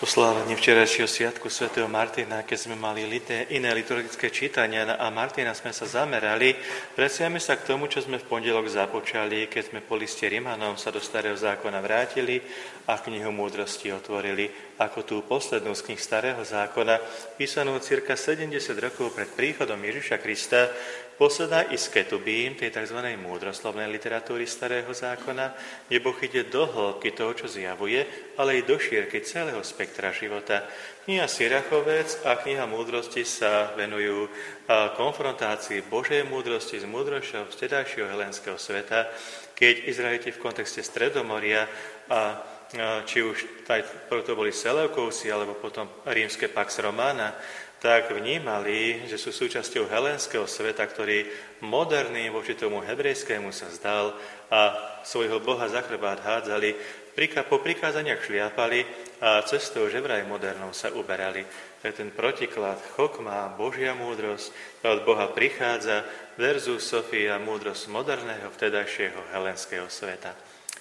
Oslávení včerajšieho sviatku svätého Martina, keď sme mali iné liturgické čítania a Martina sme sa zamerali, vraciame sa k tomu, čo sme v pondelok započali, keď sme po liste Rimanom sa do Starého zákona vrátili a knihu múdrosti otvorili ako tú poslednú z knih Starého zákona, písanú cirka 70 rokov pred príchodom Ježiša Krista, posledná isketubím, tej tzv. Múdroslovnej literatúry Starého zákona, kde Boh ide do hĺbky toho, čo zjavuje, ale i do šírky celého spektra života. Kniha Sirachovec a kniha Múdrosti sa venujú konfrontácii Božej múdrosti s múdrosťou vtedajšieho helénskeho sveta, keď Izraeliti v kontexte Stredomoria a či už to boli Seleukovci alebo potom rímske Pax Romana, tak vnímali, že sú súčasťou helénskeho sveta, ktorý moderným voči tomu hebrejskému sa zdal a svojho Boha za chrbát hádzali, po prikázaniach šliapali a cestou že vraj modernou sa uberali. To je ten protiklad chokma, Božia múdrosť, od Boha prichádza versus Sofia, múdrosť moderného vtedajšieho helénskeho sveta.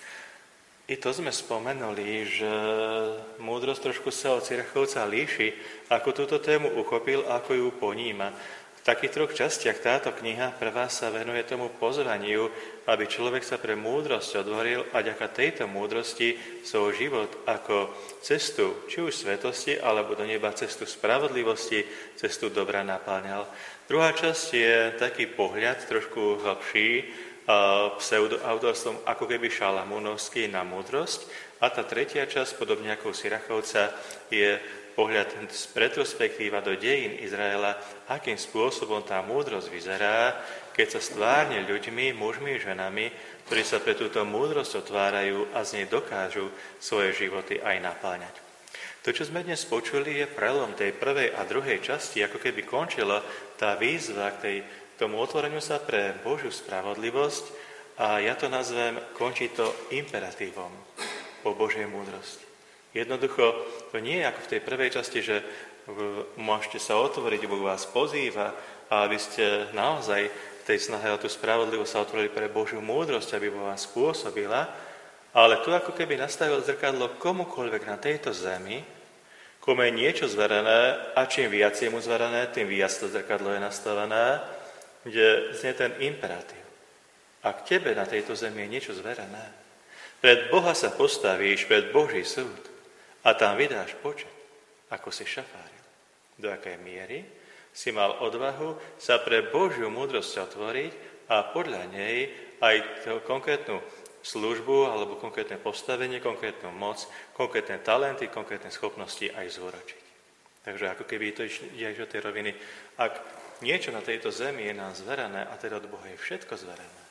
I to sme spomenuli, že múdrosť trošku sa od Sirachovca líši, ako túto tému uchopil, ako ju poníma. V takých troch častiach táto kniha prvá sa venuje tomu pozvaniu, aby človek sa pre múdrosť otvoril a vďaka tejto múdrosti svoj život ako cestu, či už svetosti, alebo do neba cestu spravodlivosti, cestu dobra napáňal. Druhá časť je taký pohľad trošku hlbší, pseudoautorstvom ako keby šalamúnovský na múdrosť. A tá tretia časť, podobne ako u Sirachovca, je pohľad z retrospektíva do dejín Izraela, akým spôsobom tá múdrosť vyzerá, keď sa stvárne ľuďmi, mužmi, ženami, ktorí sa pre túto múdrosť otvárajú a z nej dokážu svoje životy aj napáňať. To, čo sme dnes počuli, je prelom tej prvej a druhej časti, ako keby končila tá výzva k tomu otvoreniu sa pre Božiu spravodlivosť a ja to nazvem, končí to imperatívom po Božej múdrosti. Jednoducho, to nie je ako v tej prvej časti, že môžete sa otvoriť, Boh vás pozýva a aby ste naozaj v tej snahe o tú spravodlivosť sa otvorili pre Božiu múdrosť, aby vo vás spôsobila, ale tu ako keby nastavil zrkadlo komukoľvek na tejto zemi, komu je niečo zverené a čím viac je mu zverené, tým viac to zrkadlo je nastavené, kde znie ten imperatív. Ak tebe na tejto zemi je niečo zverené, pred Boha sa postavíš, pred Boží súd a tam vydáš počet, ako si šafáril. Do akej miery si mal odvahu sa pre Božiu múdrosť otvoriť a podľa nej aj konkrétnu službu alebo konkrétne postavenie, konkrétnu moc, konkrétne talenty, konkrétne schopnosti aj zúročiť. Takže ako keby to ide aj do tej roviny, ak niečo na tejto zemi je nám zverené a teda od Boha je všetko zverené.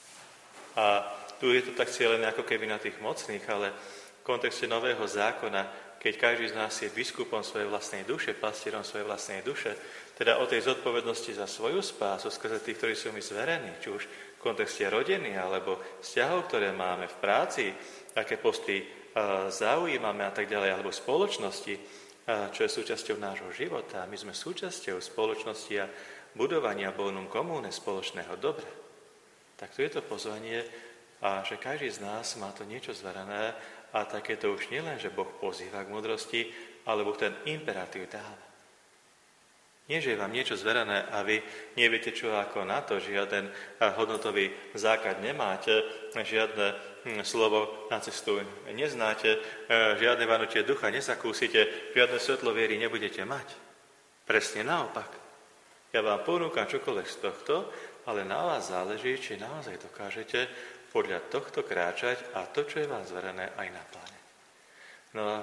A tu je to tak cieľené ako keby na tých mocných, ale v kontexte Nového zákona, keď každý z nás je biskupom svojej vlastnej duše, pastierom svojej vlastnej duše, teda o tej zodpovednosti za svoju spásu skrze tých, ktorí sú mi zverení, či už v kontexte rodiny alebo vzťahov, ktoré máme v práci, aké posty zaujímame a tak ďalej, alebo spoločnosti, čo je súčasťou nášho života. My sme súčasťou spoločnosti a budovania bonum comune spoločného dobra. Tak tu je to pozvanie, a že každý z nás má to niečo zverené a takéto už nielen, že Boh pozýva k múdrosti, ale Boh ten imperatív dáva. Nie, že je vám niečo zverené a vy neviete čo ako na to, žiaden hodnotový základ nemáte, žiadne slovo na cestu neznáte, žiadne vanutie ducha nezakúsite, žiadne svetlo viery nebudete mať. Presne naopak. Ja vám ponúkam čokoľvek z tohto, ale na vás záleží, či naozaj dokážete podľa tohto kráčať a to, čo je vám zverené, aj napláňať. No a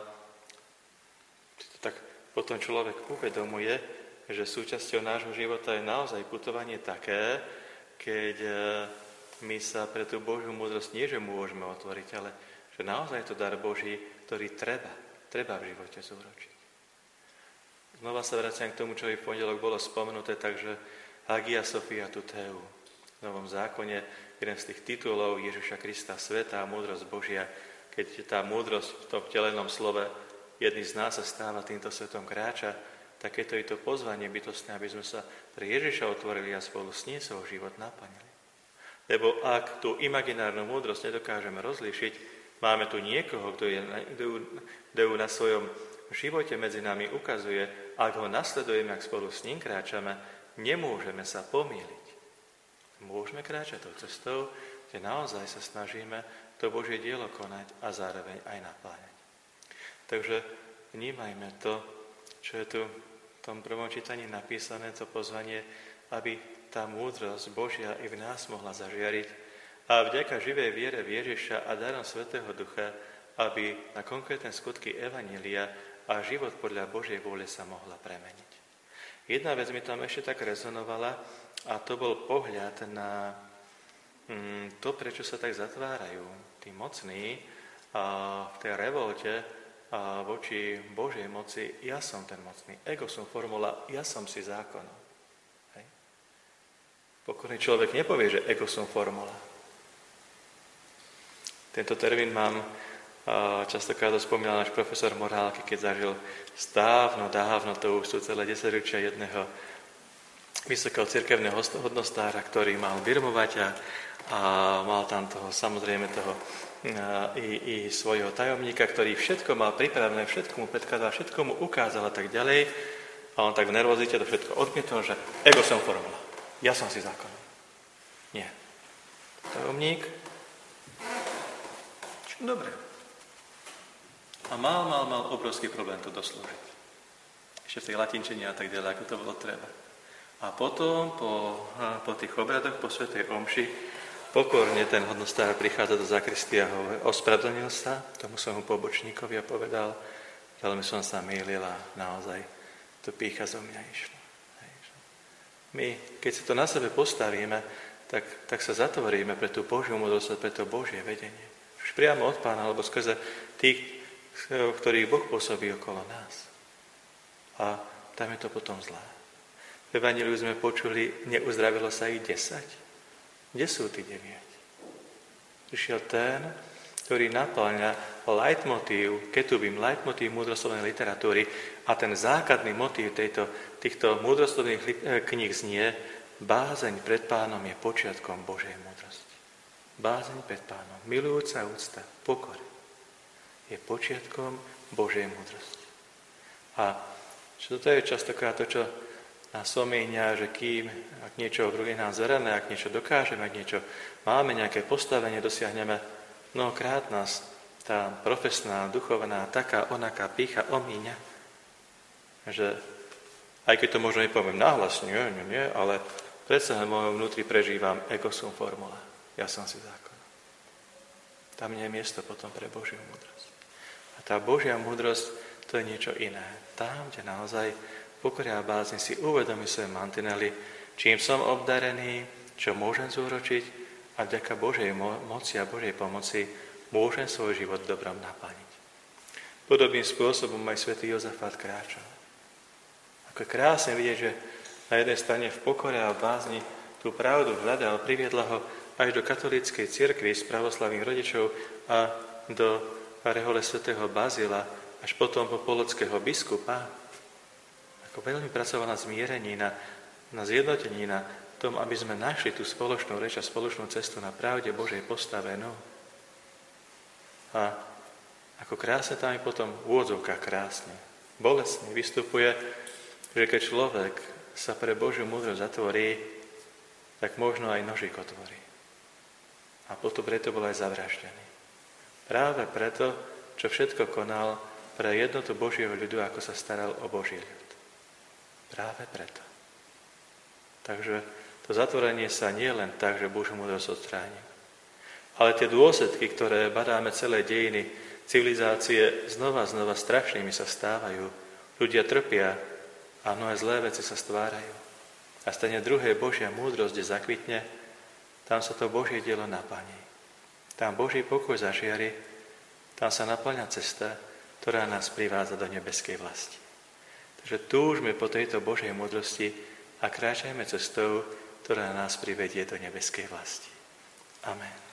tak potom človek uvedomuje, že súčasťou nášho života je naozaj putovanie také, keď my sa pre tú Božiu múdrosť nie, že môžeme otvoriť, ale že naozaj je to dar Boží, ktorý treba v živote zúročiť. Znova sa vraciam k tomu, čo v pondelok bolo spomenuté, takže Hagia Sophia Tuteu. V Novom zákone jeden z tých titulov Ježiša Krista, sveta a múdrosť Božia, keď tá múdrosť v tom telenom slove jedný z nás sa stáva týmto svetom kráča, tak je to pozvanie bytostné, aby sme sa pre Ježiša otvorili a spolu s ním svoj život naplnili. Lebo ak tú imaginárnu múdrosť nedokážeme rozlíšiť, máme tu niekoho, kto ju na svojom živote medzi nami ukazuje, ak ho nasledujeme, ak spolu s ním kráčame, nemôžeme sa pomýliť. Môžeme kráčať tou cestou, kde naozaj sa snažíme to Božie dielo konať a zároveň aj napláňať. Takže vnímajme to, čo je tu v tom prvom čítaní napísané, to pozvanie, aby tá múdrosť Božia i v nás mohla zažiariť a vďaka živej viere v Ježiša a darom Svätého Ducha, aby na konkrétne skutky evanjelia a život podľa Božej vôle sa mohla premeniť. Jedna vec mi tam ešte tak rezonovala a to bol pohľad na to, prečo sa tak zatvárajú tí mocní v tej revolte voči Božej moci. Ja som ten mocný. Ego som formula, ja som si zákonom. Hej. Pokorný človek nepovie, že ego som formula. Tento termín mám častokrát spomínal náš profesor morálky, keď zažil dávno, to už sú celé 10 ročia jedného vysokého cirkevného hodnostára, ktorý mal birmovať a mal tam toho, samozrejme toho i svojho tajomníka, ktorý všetko mal pripravené, všetko mu predkladal, všetko mu ukázal a tak ďalej. A on tak v nervozite to všetko odmietol, že ego som formula. Ja som si zákon. Nie. Tajomník. Dobre. A mal obrovský problém to doslúžiť. Ešte v tej latinčine a tak ďalej, ako to bolo treba. A potom, po tých obradoch, po svätej omši, pokorne ten hodnostár prichádza do zakristie a ospravedlnil sa tomu svojmu pobočníkovi a povedal, veľmi som sa mýlil a naozaj to pýcha zo mňa išlo. My, keď si to na sebe postavíme, tak sa zatvoríme pre tú Božiu múdrosť, pre to Božie vedenie. Už priamo od Pána, alebo skrze tých, ktorých Boh pôsobí okolo nás. A tam je to potom zlé. V Evanjeliu sme počuli, neuzdravilo sa ich 10. Kde sú tí 9? Prišiel ten, ktorý napĺňa leitmotív, ketubim, leitmotív múdroslovnej literatúry a ten základný motív týchto múdroslovných kníh znie: bázeň pred Pánom je počiatkom Božej múdrosti. Bázeň pred Pánom, milujúca úcta, pokor je počiatkom Božej múdrosti. A čo to je častokrát to, čo nás omíňa, že kým, ak niečo v druhej nám zverejme, ak niečo dokážeme, ak niečo máme, nejaké postavenie dosiahneme, mnohokrát nás tá profesná, duchovná, taká, onaká pýcha omíňa, že aj keď to možno nepoviem nahlas, nie, ale predsa v mojom vnútri prežívam ego sum formula. Ja som si zákon. Tam nie je miesto potom pre Božiu múdrosť. A tá Božia múdrosť, to je niečo iné. Tam, kde naozaj pokoria a bázni si uvedomí svoje mantinely, čím som obdarený, čo môžem zúročiť a vďaka Božej moci a Božej pomoci môžem svoj život dobrom naplniť. Podobným spôsobom aj svätý Jozafát kráčal. Ako krásne vidieť, že na jednej strane v pokore a bázni tú pravdu hľadal, priviedla ho až do katolíckej cirkvi z pravoslavných rodičov a do rehole svätého Bazila, až potom po polotského biskupa. Ako veľmi pracoval na zmierení, na zjednotení, na tom, aby sme našli tú spoločnú reč a spoločnú cestu na pravde Božej postavenú. A ako krásne tam je potom v úvodzovkách krásne, bolestne vystupuje, že keď človek sa pre Božiu múdrosť zatvorí, tak možno aj nožík otvorí. A potom preto bol aj zavraždený. Práve preto, čo všetko konal pre jednotu Božieho ľudu, ako sa staral o Boží ľud. Práve preto. Takže to zatvorenie sa nie len tak, že Božiu múdrosť odstráni. Ale tie dôsledky, ktoré badáme celé dejiny civilizácie, znova strašnými sa stávajú. Ľudia trpia a mnohé zlé veci sa stvárajú. A stane druhé Božia múdrosť, kde zakvitne, tam sa to Božie dielo naplní. Tam Boží pokoj zažiari, tam sa naplňa cesta, ktorá nás privádza do nebeskej vlasti. Takže túžme po tejto Božej múdrosti a kráčajme cestou, ktorá nás privedie do nebeskej vlasti. Amen.